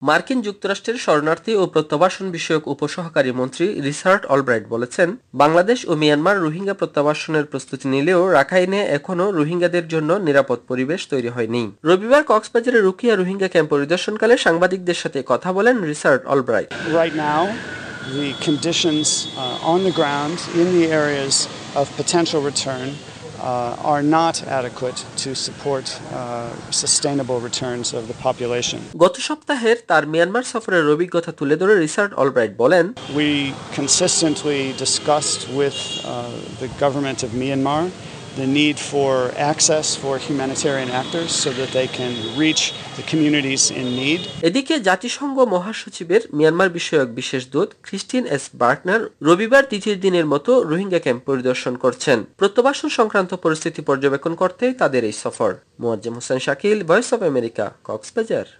মার্কিন যুক্তরাষ্ট্রের শরণার্থী ও প্রত্যাবাসন বিষয়ক উপসহকারী মন্ত্রী রিচার্ড অলব্রাইট বলেছেন, বাংলাদেশ ও মিয়ানমার রোহিঙ্গা প্রত্যাবাসনের প্রস্তুতি নিলেও রাখাইনে এখনও রোহিঙ্গাদের জন্য নিরাপদ পরিবেশ তৈরি হয়নি। রবিবার কক্সবাজারে রুকিয়া রোহিঙ্গা ক্যাম্প পরিদর্শনকালে সাংবাদিকদের সাথে কথা বলেন Richard Albright. Right now, the conditions on the ground in the areas of potential return are not adequate to support sustainable returns of the population. গত সপ্তাহের তার মিয়ানমার সফরের অভিজ্ঞতা তুলে ধরে রিচার্ড অলব্রাইট বলেন, We consistently discussed with the government of Myanmar the need for access for humanitarian actors so that they can reach the communities in need. এদিকে জাতিসংঘ মহাসচিবের মিয়ানমার বিষয়ক বিশেষ দূত ক্রিস্টিন এস বার্টনার রবিবার দ্বিতীয় দিনের মতো রোহিঙ্গা ক্যাম্প পরিদর্শন করছেন। প্রত্যাবাসন সংক্রান্ত পরিস্থিতি পর্যবেক্ষণ করতে তাদের এই সফর। Moazzem Hossain Shakil, voice of America, Cox's Bazar.